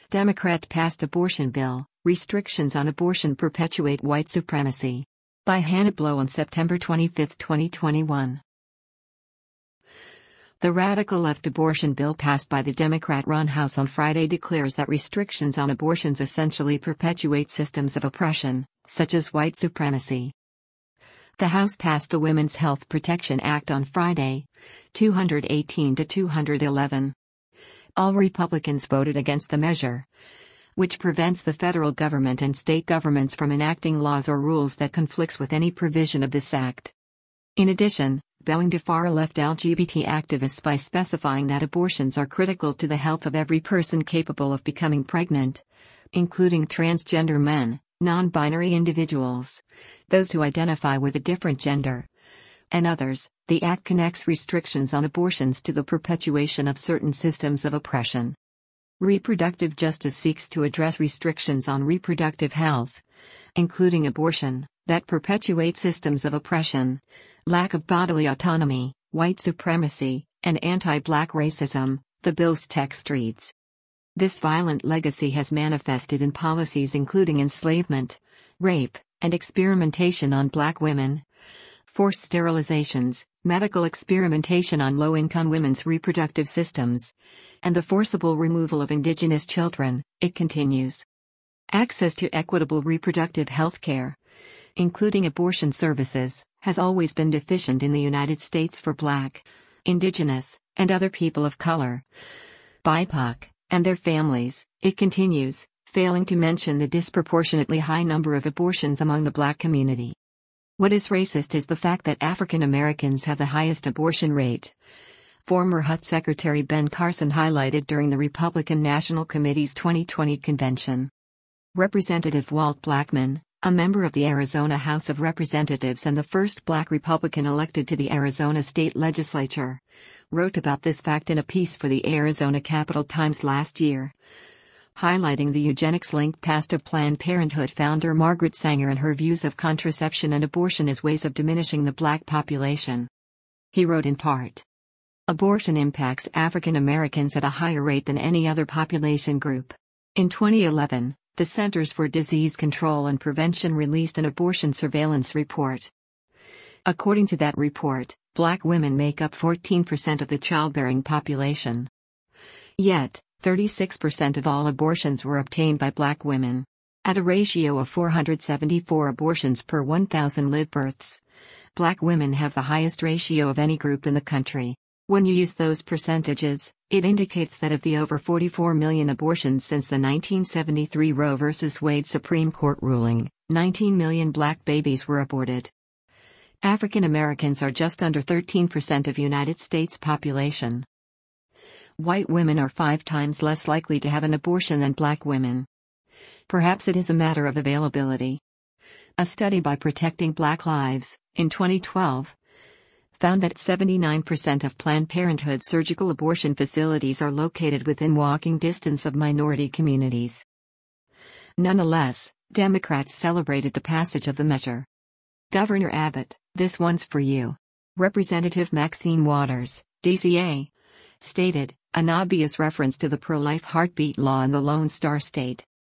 Democrat passed abortion bill, restrictions on abortion perpetuate white supremacy. By Hannah Blow on September 25, 2021. The radical left abortion bill passed by the Democrat-run House on Friday declares that restrictions on abortions essentially perpetuate systems of oppression, such as white supremacy. The House passed the Women's Health Protection Act on Friday, 218 to 211. All Republicans voted against the measure, which prevents the federal government and state governments from enacting laws or rules that conflicts with any provision of this act. In addition, bowing to far-left LGBT activists by specifying that abortions are critical to the health of every person capable of becoming pregnant, including transgender men, non-binary individuals, those who identify with a different gender, and others. The act connects restrictions on abortions to the perpetuation of certain systems of oppression. Reproductive justice seeks to address restrictions on reproductive health, including abortion, that perpetuate systems of oppression, lack of bodily autonomy, white supremacy, and anti-black racism, the bill's text reads. This violent legacy has manifested in policies including enslavement, rape, and experimentation on black women, forced sterilizations, medical experimentation on low-income women's reproductive systems, and the forcible removal of indigenous children, it continues. Access to equitable reproductive health care, including abortion services, has always been deficient in the United States for Black, Indigenous, and other people of color, BIPOC, and their families, it continues, failing to mention the disproportionately high number of abortions among the Black community. What is racist is the fact that African Americans have the highest abortion rate. Former HUD Secretary Ben Carson highlighted during the Republican National Committee's 2020 convention. Representative Walt Blackman, a member of the Arizona House of Representatives and the first Black Republican elected to the Arizona state legislature, wrote about this fact in a piece for the Arizona Capital Times last year, highlighting the eugenics-linked past of Planned Parenthood founder Margaret Sanger and her views of contraception and abortion as ways of diminishing the Black population. He wrote in part, "Abortion impacts African Americans at a higher rate than any other population group." In 2011, the Centers for Disease Control and Prevention released an abortion surveillance report. According to that report, Black women make up 14% of the childbearing population. Yet, 36% of all abortions were obtained by Black women. At a ratio of 474 abortions per 1,000 live births, Black women have the highest ratio of any group in the country. When you use those percentages, it indicates that of the over 44 million abortions since the 1973 Roe v. Wade Supreme Court ruling, 19 million Black babies were aborted. African Americans are just under 13% of United States population. White women are 5 times less likely to have an abortion than Black women. Perhaps it is a matter of availability. A study by Protecting Black Lives, in 2012, found that 79% of Planned Parenthood surgical abortion facilities are located within walking distance of minority communities. Nonetheless, Democrats celebrated the passage of the measure. Governor Abbott, "This one's for you." Representative Maxine Waters, DCA, stated, an obvious reference to the pro-life heartbeat law in the Lone Star State.